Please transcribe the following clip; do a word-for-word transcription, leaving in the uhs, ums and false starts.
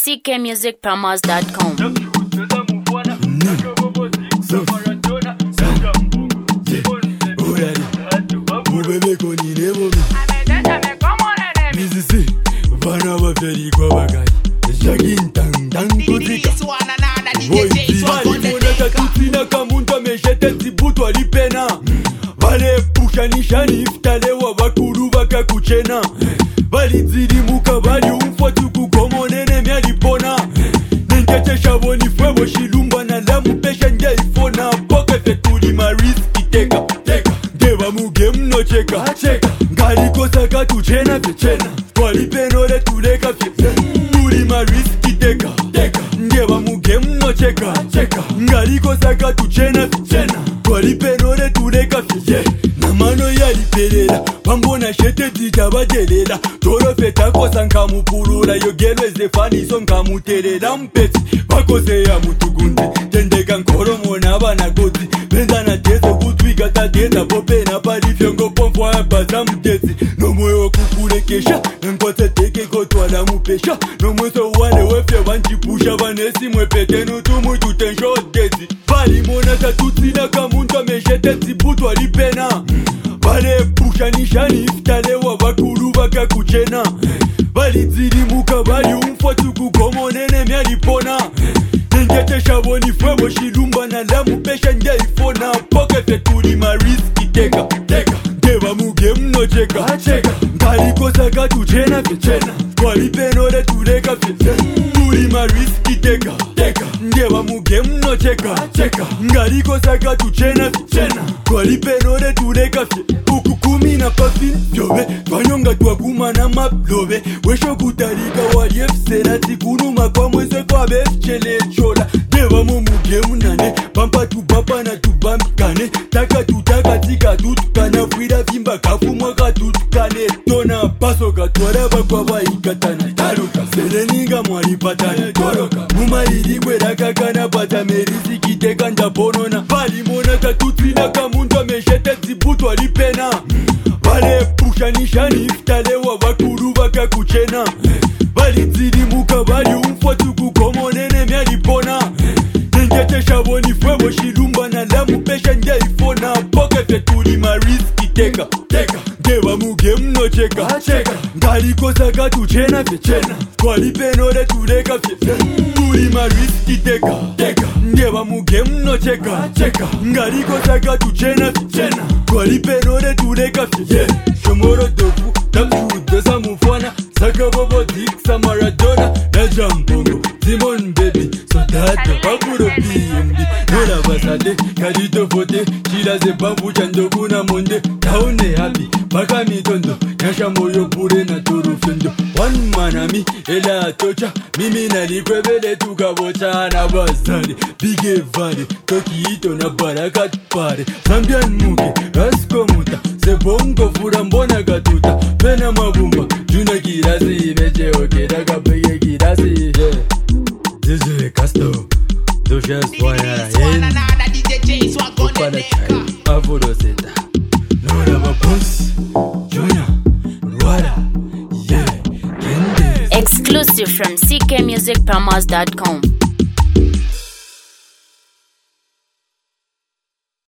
c k music promos dot com. Vale pusha nishani iftale wa bakuru baka kuchena Vali zidi muka vali umfatu kukomonene mialipona Nengeche shaboni fwebo shilumba na lamu pesha nge ifona Poke fetuli mariski teka teka Deva muge mno cheka cheka Ngaliko saka tuchena fechena Kwali penore tuleka fye Tuli mariski teka teka Deva muge mno cheka cheka Ngaliko saka tuchena fechena Kwali penore tuleka fye yeah. Namano ya lipelela Pambona shete titabadelela Toro feta kosa nkamupulula Yogelwe zefani so nkamutelela Mpeti bakose ya mutugundi Tendeka nkoromo na bana goti Benza na tezo kutwika tatenda Pope na palifyongo pomfwa ya baza mtezi Nomoyo kukulekesha Nkose teke kotwala mupesha Nomweso wane wefe wanchipusha Vanesi mwepete nutumu tutensho gezi Bali mona tatutina kamuntu ameshete zibutwa lipena Vale pusha nishani iftale wa bakuru baka kuchena Vali zidi muka vali umfatu kukomonene mialipona Nengete shaboni fwebo shilumba na lamu pesha nge ifona Poke fetuli mariski teka teka Deva muge mno cheka cheka Ngaliko saka tuchena fechena Kwali penore tuleka fye Tuli mariski teka teka Deva muge mno cheka cheka Ngaliko saka tuchena fechena Kwali penore tuleka fye Uku kumi na pafin fyobe Twanyonga twakuma na maplobe Wesho kutarika wali efserati Kunuma kwa mwese kwa befchele chola Deva muge mnane Pampa tubapa na tubamkane Taka tutaka tika tutukana Fwida vimba kafumwa katutukane Tona paso katwara bakwa baikatana Taruka Seleninga mwari patana Toroka Muma iligwe raka kana bata merisi kiteka ndaponona Vali mona tatutina kamuntu ameshete zibutwa lipena Vale pusha nishani iftale wa bakuru baka kuchena Vali zidi muka vali umfatu kukomonene mialipona Nengete shaboni fwebo shilumba na lamu pesha nge ifona Poke fetuli mariski teka teka Deva muge mno cheka cheka Ngaliko saka tuchena fechena Kwali penore tuleka fye Tuli mariski teka teka Deva muge mno cheka cheka Ngaliko saka tuchena fechena Kwali penore tuleka fye yeah. Shomoro tofu Tapshu desa mufwana Saka bobo diksa maradona Na jambongo Simon baby Sodato Bakuro P M D Nola basade Kadito fote Shila ze bambu chandoku na monde Taone happy Baka mitondo Nyasha moyo pure na turu fendo One manami Ela atocha Mimi na likwebele tukabocha na basade Bige vade Toki ito na barakat pare Zambian muke Rasko muta Sebongo fura mbona gatuta Pena mabumba Juna kirasi Imeche okeda kapege kirasi Yeah This is Casto Dushas Waya Yen Upala Chai Afudo Seta Nora Bapus Juna Rwada Yeah Kende Exclusive from c k music promos dot com.